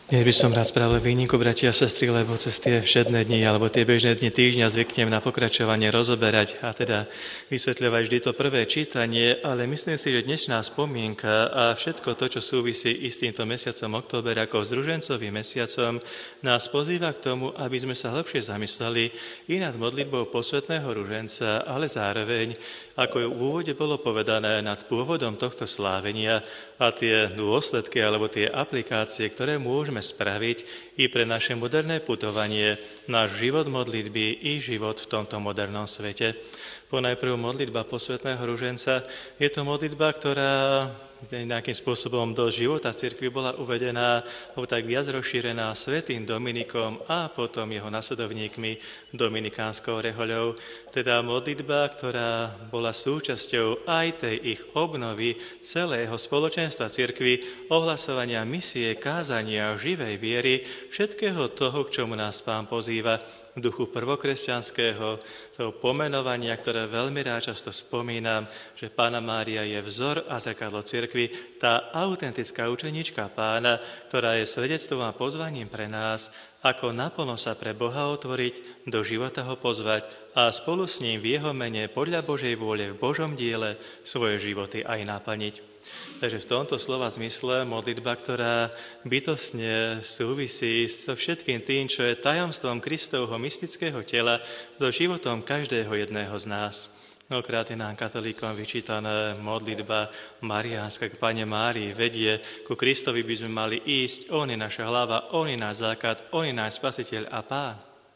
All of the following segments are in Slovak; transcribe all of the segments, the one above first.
Dnes by som rád spravil výniku, bratia a sestry, lebo cez tie všedné dni alebo tie bežné dni týždňa zvyknem na pokračovanie rozoberať a teda vysvetľovať vždy to prvé čítanie, ale myslím si, že dnešná spomienka a všetko to, čo súvisí i s týmto mesiacom október ako združencovým mesiacom, nás pozýva k tomu, aby sme sa hlbšie zamysleli i nad modlitbou posvätného ruženca, ale zároveň, ako v úvode bolo povedané, nad pôvodom tohto slávenia a tie dôsledky alebo tie aplikácie, ktoré môžeme spraviť i pre naše moderné putovanie, náš život modlitby i život v tomto modernom svete. Ponajprv modlitba posvätného ruženca. Je to modlitba, ktorá nejakým spôsobom do života cirkvi bola uvedená, alebo tak viac rozšírená svätým Dominikom a potom jeho nasledovníkmi dominikánskou rehoľou. Teda modlitba, ktorá bola súčasťou aj tej ich obnovy celého spoločenstva cirkvi, ohlasovania misie, kázania, živej viery, všetkého toho, k čomu nás Pán pozýva v duchu prvokresťanského, toho pomenovania, ktoré veľmi rád často spomínam, že Panna Mária je vzor a zrkadlo cirkvi, tá autentická učenička Pána, ktorá je svedectvom a pozvaním pre nás, ako naplno sa pre Boha otvoriť, do života ho pozvať a spolu s ním v jeho mene podľa Božej vôle v Božom diele svoje životy aj naplniť. Takže v tomto slova zmysle modlitba, ktorá bytostne súvisí so všetkým tým, čo je tajomstvom Kristovho mystického tela, so životom každého jedného z nás. Mnohokrát je nám katolíkom vyčítaná modlitba mariánska k Panne Márii, vedie, ku Kristovi by sme mali ísť, on je naša hlava, on je náš základ, on je náš spasiteľ a Pán.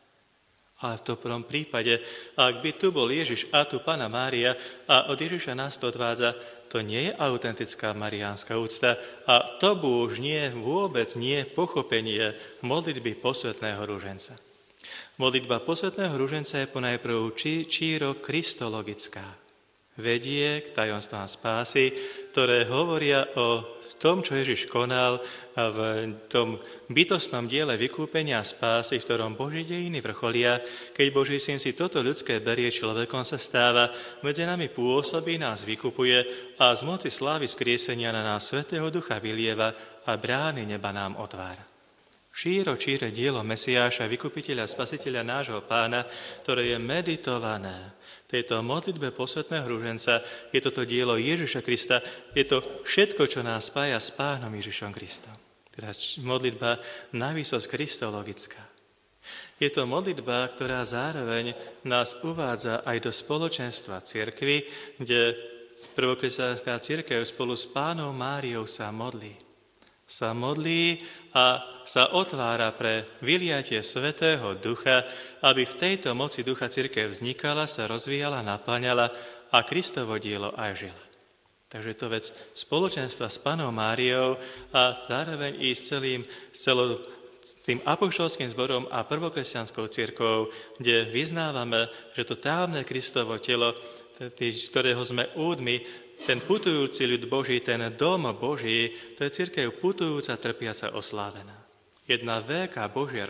Ale v tom prvom prípade, ak by tu bol Ježiš a tu Panna Mária a od Ježiša nás to odvádza, to nie je autentická mariánska úcta a to už nie, vôbec nie pochopenie modlitby posvätného ruženca. Modlitba posvätného ruženca je ponajprv číro kristologická. Vedie k tajomstvám spásy, ktoré hovoria o tom, čo Ježiš konal v tom bytostnom diele vykúpenia a spásy, v ktorom Boží dejiny vrcholia, keď Boží syn si toto ľudské berie, človekom sa stáva, medzi nami pôsobí, nás vykupuje a z moci slávy skriesenia na nás Svätého Ducha vylieva a brány neba nám otvára. Číre dielo Mesiáša, vykupiteľa, spasiteľa nášho Pána, ktoré je meditované v tejto modlitbe posvätného ruženca, je toto dielo Ježiša Krista, je to všetko, čo nás spája s Pánom Ježišom Kristom. Teda modlitba navýsosť kristologická. Je to modlitba, ktorá zároveň nás uvádza aj do spoločenstva cirkvi, kde prvokresťanská cirkev spolu s Pánou Máriou sa modlí a sa otvára pre vyliatie Svätého Ducha, aby v tejto moci Ducha cirkev vznikala, sa rozvíjala, naplňala a Kristovo dielo aj žila. Takže je to vec spoločenstva s Pannou Máriou a zároveň i s tým apoštolským zborom a prvokresťanskou cirkvou, kde vyznávame, že to tajomné Kristovo telo, ktorého sme údmi, ten putujúci ľud Boží, ten dom Boží, to je cirkev putujúca, trpiaca, oslávená. Jedna veľká Božia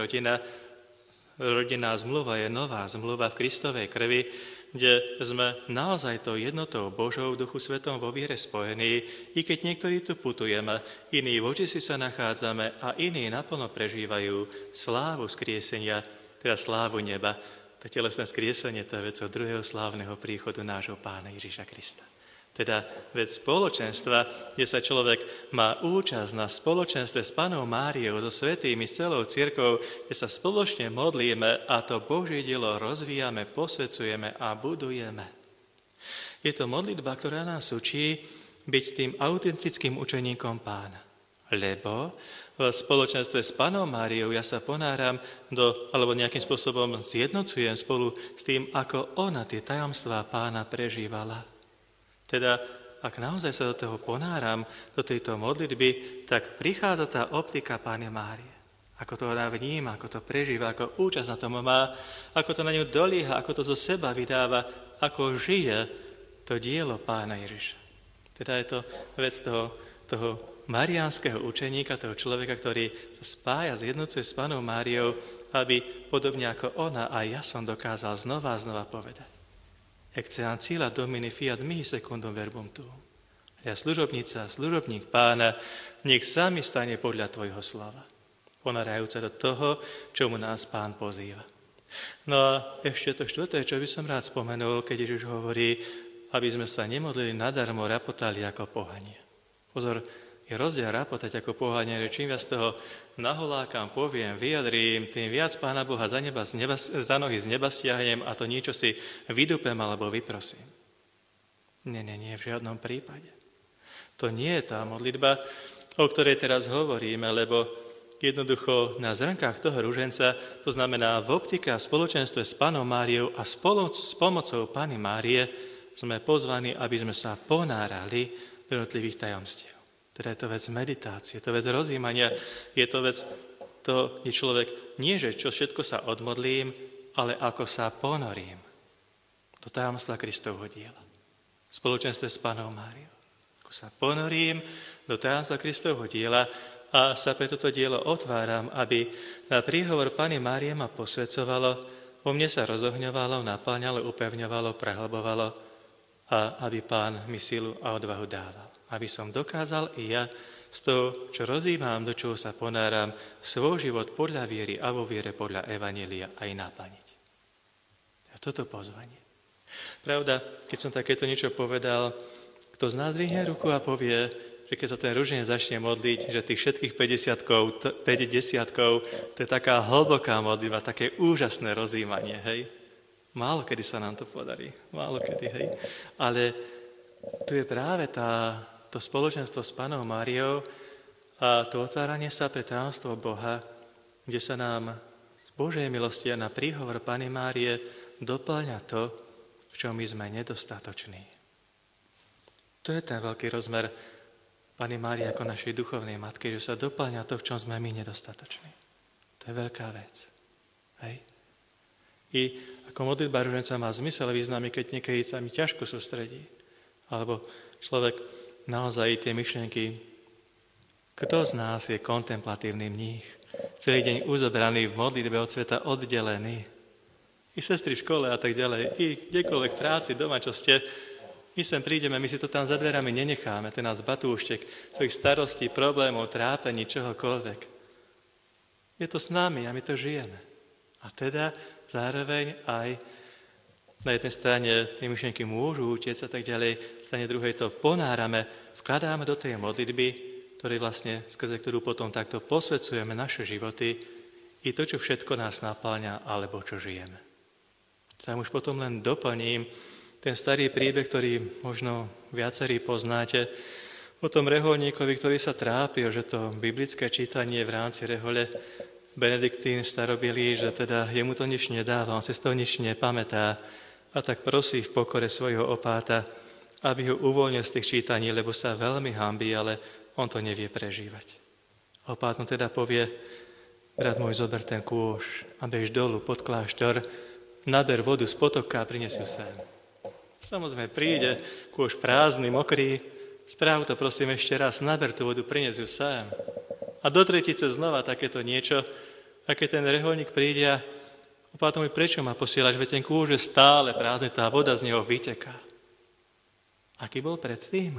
rodinná zmluva je nová zmluva v Kristovej krvi, kde sme naozaj tou jednotou Božou v Duchu Svetom vo viere spojení, i keď niektorí tu putujeme, iní v očisi sa nachádzame a iní naplno prežívajú slávu skriesenia, teda slávu neba. To telesné skriesenie, to je vec od druhého slávneho príchodu nášho Pána Ježiša Krista. Teda vec spoločenstva, kde sa človek má účasť na spoločenstve s Pannou Máriou, so svätými, s celou cirkvou, kde sa spoločne modlíme a to Božie dielo rozvíjame, posvedzujeme a budujeme. Je to modlitba, ktorá nás učí byť tým autentickým učeníkom Pána. Lebo v spoločenstve s Pannou Máriou ja sa ponáram alebo nejakým spôsobom zjednocujem spolu s tým, ako ona tie tajomstvá Pána prežívala. Teda, ak naozaj sa do toho ponáram, do tejto modlitby, tak prichádza tá optika Panny Márie. Ako to ona vníma, ako to prežíva, ako účasť na tom má, ako to na ňu dolieha, ako to zo seba vydáva, ako žije to dielo Pána Ježiša. Teda je to vec toho mariánskeho učeníka, toho človeka, ktorý sa spája, zjednocuje s Pannou Máriou, aby podobne ako ona, aj ja som dokázal znova povedať. Ecce ancilla Domini fiat mihi secundum verbum tuum. Ja služobník Pána, nech sa mi stane podľa tvojho slova. ponárajúce do toho, čomu nás Pán pozýva. No a ešte to štvrté, čo by som rád spomenul, keď Ježiš hovorí, aby sme sa nemodlili nadarmo, rapotali ako pohania. Pozor, je rozdiel rapotať ako pohania, že čím viac toho naholákam, poviem, vyjadrím, tým viac Pána Boha za nohy z neba stiahnem a to niečo si vydupem alebo vyprosím. Nie, v žiadnom prípade. To nie je tá modlitba, o ktorej teraz hovoríme, lebo jednoducho na zrnkách toho ruženca, to znamená v optike a v spoločenstve s Pannou Máriou a s pomocou Panny Márie sme pozvaní, aby sme sa ponárali do jednotlivých tajomstiev. Teda je to vec meditácie, je to vec rozjímania, je to vec, to je človek nie, že čo všetko sa odmodlím, ale ako sa ponorím do tajomstva Kristovho diela. V spoločenstve s Pannou Máriou. Ako sa ponorím do tajomstva Kristovho diela a sa pre toto dielo otváram, aby na príhovor Panny Márie ma posvedzovalo, vo mne sa rozohňovalo, napáňalo, upevňovalo, prehlbovalo a aby Pán mi silu a odvahu dával. Aby som dokázal i ja z toho, čo rozjímam, do čoho sa ponáram, svoj život podľa viery a vo viere podľa evanjelia aj naplniť. A toto pozvanie. Pravda, keď som takéto niečo povedal, kto z nás dvihne ruku a povie, že keď sa ten ruženec začne modliť, že tých všetkých 50 to je taká hlboká modlitba, také úžasné rozjímanie, hej? Málo kedy sa nám to podarí, málo kedy, hej? Ale tu je práve to spoločenstvo s Pannou Máriou a to otváranie sa pre tajomstvo Boha, kde sa nám z Božej milosti a na príhovor Panny Márie doplňa to, v čom my sme nedostatoční. To je ten veľký rozmer Panny Márie ako našej duchovnej matky, že sa doplňa to, v čom sme my nedostatoční. To je veľká vec. Hej? I ako modlitba ruženca má zmysel významy, keď niekedy sa mi ťažko sústredí. Alebo človek naozaj tie myšlienky, kto z nás je kontemplatívny mních, celý deň uzobraný v modlitbe od sveta oddelený, i sestry v škole a tak ďalej, i kdekoľvek v práci, doma, čo ste, my sem prídeme, my si to tam za dverami nenecháme, ten nás batúštek svojich starostí, problémov, trápení, čohokoľvek. Je to s nami a my to žijeme. A teda zároveň aj na jednej strane tie myšlienky môžu utiecť a tak ďalej, v strane druhej to ponárame, vkladáme do tej modlitby, ktorý vlastne, skrze ktorú potom takto posvedzujeme naše životy i to, čo všetko nás napáľa, alebo čo žijeme. Tam už potom len doplním ten starý príbeh, ktorý možno viacerí poznáte, o tom reholníkovi, ktorý sa trápil, že to biblické čítanie v rámci rehole Benediktín starobilý, že teda jemu to nič nedáva, on si z toho nič nepamätá a tak prosí v pokore svojho opáta, aby ho uvoľnil z tých čítaní, lebo sa veľmi hanbí, ale on to nevie prežívať. Opát mu teda povie, brat môj, zober ten kôš a bež dolu pod kláštor, naber vodu z potoka a prines ju sem. Samozrejme príde, kôš prázdny, mokrý, správ to prosím ešte raz, naber tú vodu, prines ju sem. A do tretice znova takéto niečo, a keď ten reholník príde a opát mu, prečo ma posielaš, veď ten kôš je stále prázdny, tá voda z neho vyteká. Aký bol predtým?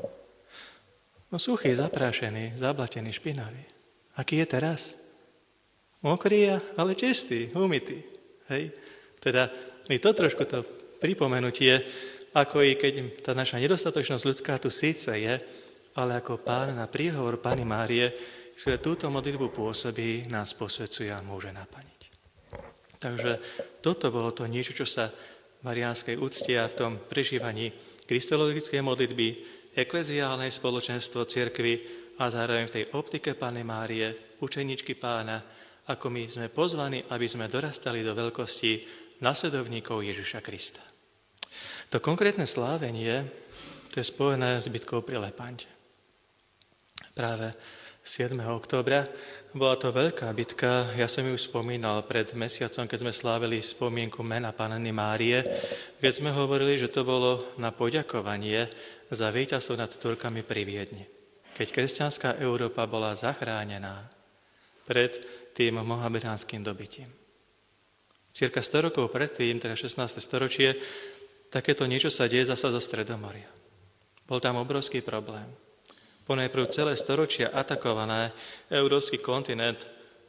No suchý, zaprášený, zablatený, špinavý. Aký je teraz? Mokrý, ale čistý, umytý. Hej? Teda i to trošku to pripomenutie, ako i keď tá naša nedostatočnosť ľudská tu síce je, ale ako Pán na príhovor Panny Márie, ktoré túto modlitbu pôsobí, nás posvedzuje a môže naplniť. Takže toto bolo to niečo, čo sa v mariánskej úcte a v tom prežívaní kristologickej modlitby, ekleziálnej spoločenstvo cirkvi a zároveň v tej optike Panny Márie, učeničky Pána, ako my sme pozvaní, aby sme dorastali do veľkosti nasledovníkov Ježiša Krista. To konkrétne slávenie, to je spojené s bitkou pri Lepante. Práve 7. októbra bola to veľká bitka, ja som ju spomínal pred mesiacom, keď sme slávili spomienku mena Panny Márie, keď sme hovorili, že to bolo na poďakovanie za víťazstvo nad Turkami pri Viedni, keď kresťanská Európa bola zachránená pred tým mohamedánskym dobytím. Cirka 100 rokov predtým, teda 16. storočie, takéto niečo sa deje zasa zo Stredomoria. Bol tam obrovský problém. Ponajprv celé storočia atakované európsky kontinent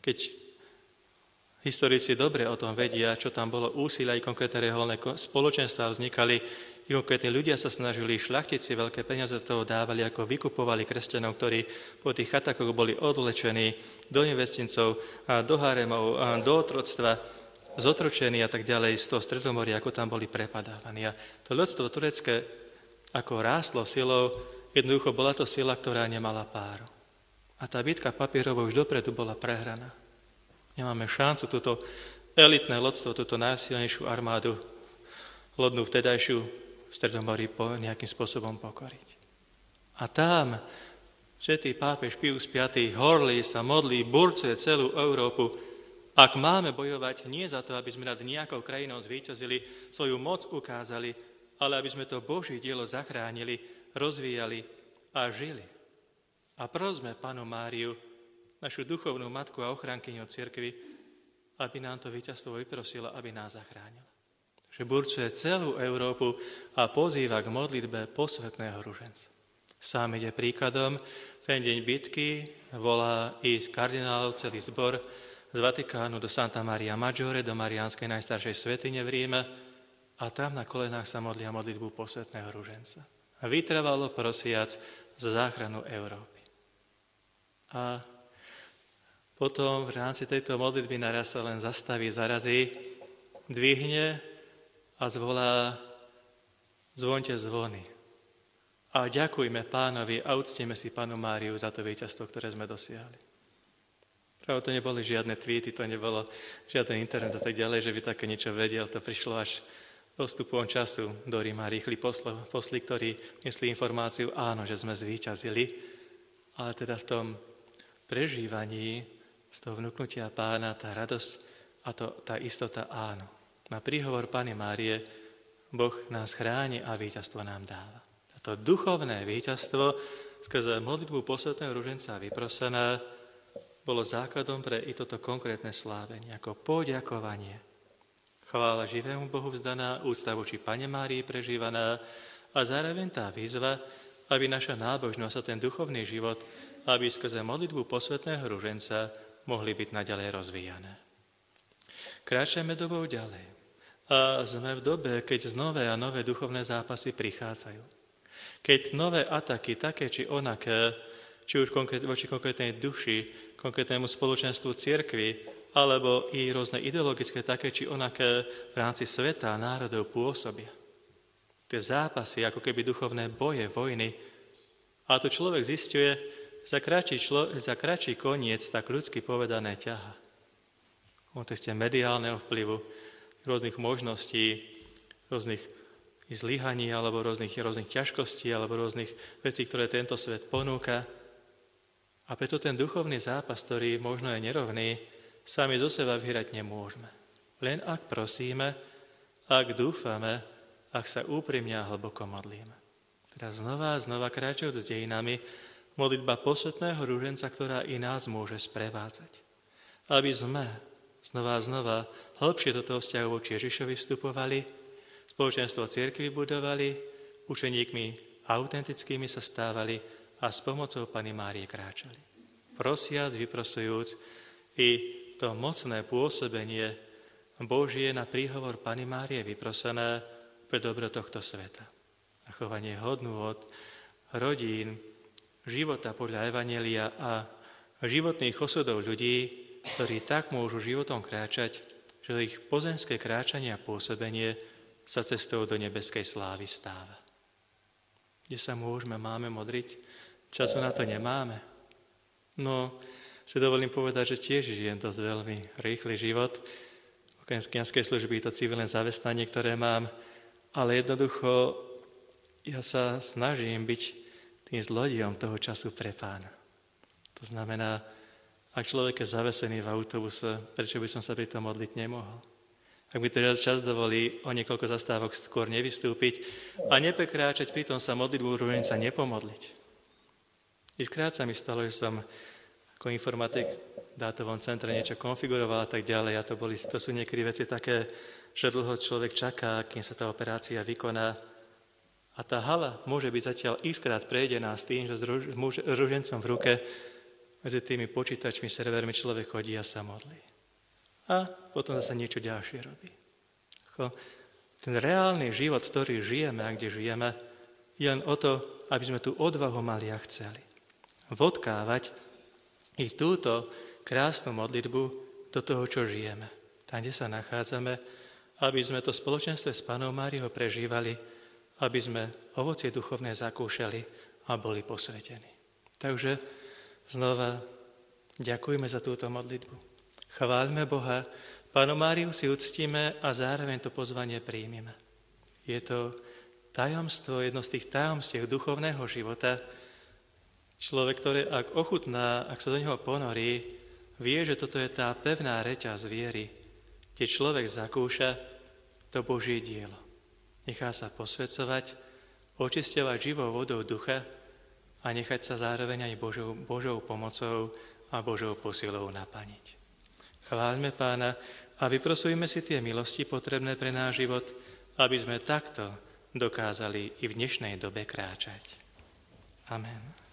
Keď historici dobre o tom vedia, čo tam bolo úsilie, aj konkrétne reholné spoločenstvá vznikali, i konkrétne ľudia sa snažili, šľachtici veľké peniaze do toho dávali, ako vykupovali kresťanov, ktorí po tých chatakoch boli odvlečení do nevestincov, do haremov, do otroctva, zotročení a tak ďalej z toho Stredomoria, ako tam boli prepadávaní. A to ľudstvo turecké, ako rástlo silou, jednoducho bola to sila, ktorá nemala páru. A tá bitka papierovou už dopredu bola prehraná. Nemáme šancu túto elitné lodstvo, túto najsilnejšiu armádu lodnú vtedajšiu v Stredomorí nejakým spôsobom pokoriť. A tam svätý pápež Pius V horlí sa modlí, burcuje celú Európu. Ak máme bojovať nie za to, aby sme nad nejakou krajinou zvíťazili, svoju moc ukázali, ale aby sme to Božie dielo zachránili, rozvíjali a žili. A prosme Pannu Máriu, našu duchovnú matku a ochránkyňu cirkvi, aby nám to víťazstvo vyprosila, aby nás zachránila. Že burcuje celú Európu a pozýva k modlitbe posvätného ruženca. Sám ide príkladom, ten deň bitky volá ísť kardinálov celý zbor z Vatikánu do Santa Maria Maggiore, do Mariánskej najstaršej svätyne v Ríme a tam na kolenách sa modlia modlitbu posvätného ruženca. A vytrvalo prosiac za záchranu Európy. A potom v rámci tejto modlitby naraz sa len zastaví, zarazí, dvihne a zvolá: zvonte zvony. A ďakujme Pánovi a uctíme si Pannu Máriu za to víťazstvo, ktoré sme dosiahli. Práve to neboli žiadne tweety, to nebolo žiaden internet a tak ďalej, že by také niečo vedel. To prišlo až postupom času do Ríma rýchli posli, ktorí nesli informáciu, áno, že sme zvíťazili, ale teda v tom prežívaní z toho vnúknutia Pána tá radosť a tá istota áno. Na príhovor Panny Márie Boh nás chráni a víťazstvo nám dáva. To duchovné víťazstvo skrze modlitbu posvätného ruženca vyprosené bolo základom pre i toto konkrétne slávenie, ako poďakovanie. Chvála živému Bohu vzdaná, úcta voči Panne Márii prežívaná a zároveň tá výzva, aby naša nábožnosť a ten duchovný život, aby skrze modlitbu posvätného ruženca mohli byť naďalej rozvíjané. Kráčame dobou ďalej a sme v dobe, keď nové a nové duchovné zápasy prichádzajú. Keď nové ataky, také či onaké, či už voči konkrétnej duši, konkrétnemu spoločenstvu cirkvi, alebo i rôzne ideologické, také či onaké v rámci sveta a národov pôsobia. Tie zápasy, ako keby duchovné boje, vojny. A to človek zisťuje, za kratší koniec, tak ľudsky povedané ťaha. V kontexte mediálneho vplyvu, rôznych možností, rôznych zlyhaní, alebo rôznych ťažkostí, alebo rôznych vecí, ktoré tento svet ponúka. A preto ten duchovný zápas, ktorý možno je nerovný, sami zo seba vyhrať nemôžeme. Len ak prosíme, ak dúfame, ak sa úprimne a hlboko modlíme. Teda znova kráčajúc s dejinami, modlitba posvätného ruženca, ktorá i nás môže sprevádzať. Aby sme znova hlbšie do toho vzťahu voči Ježišovi vstupovali, spoločenstvo cirkvi budovali, učeníkmi autentickými sa stávali a s pomocou Panny Márie kráčali. Prosiac, vyprosujúc i to mocné pôsobenie Božie na príhovor Panny Márie vyprosené pre dobro tohto sveta. Zachovanie hodnôt, rodín, života podľa evanjelia a životných osudov ľudí, ktorí tak môžu životom kráčať, že ich pozemské kráčanie a pôsobenie sa cestou do nebeskej slávy stáva. Kde sa máme modliť? Času na to nemáme. No, si dovolím povedať, že tiež žijem dosť veľmi rýchly život. Okrem kňazskej služby je to civilné zamestnanie, ktoré mám, ale jednoducho ja sa snažím byť tým zlodejom toho času pre Pána. To znamená, ak človek je zavesený v autobuse, prečo by som sa pri tom modliť nemohol? Ak mi teraz čas dovolí o niekoľko zastávok skôr nevystúpiť a neprekráčať, pritom sa modlitbu ruženca nepomodliť. Iskrát sa mi stalo, že som ako informatik v dátovom centre niečo konfiguroval a tak ďalej a to sú niekedy veci také, že dlho človek čaká, kým sa tá operácia vykoná. A tá hala môže byť zatiaľ iskrát prejdená s tým, že s ružencom v ruke medzi tými počítačmi, servermi človek chodí a sa modlí. A potom zase niečo ďalšie robí. Ten reálny život, ktorý žijeme a kde žijeme, je len o to, aby sme tú odvahu mali a chceli. Vodkávať i túto krásnu modlitbu do toho, čo žijeme. Tam, kde sa nachádzame, aby sme to spoločenstve s Pannou Máriou prežívali, aby sme ovocie duchovné zakúšali a boli posvetení. Takže znova ďakujme za túto modlitbu. Chváľme Boha, Pannu Máriu si uctíme a zároveň to pozvanie príjmime. Je to tajomstvo, jedno z tých tajomstiev duchovného života. Človek, ktorý ak ochutná, ak sa do neho ponorí, vie, že toto je tá pevná reťaz viery, kde človek zakúša to Božie dielo. Nechá sa posvedzovať, očisťovať živou vodou ducha a nechať sa zároveň aj Božou pomocou a Božou posilou napaniť. Chváľme Pána a vyprosujme si tie milosti potrebné pre náš život, aby sme takto dokázali i v dnešnej dobe kráčať. Amen.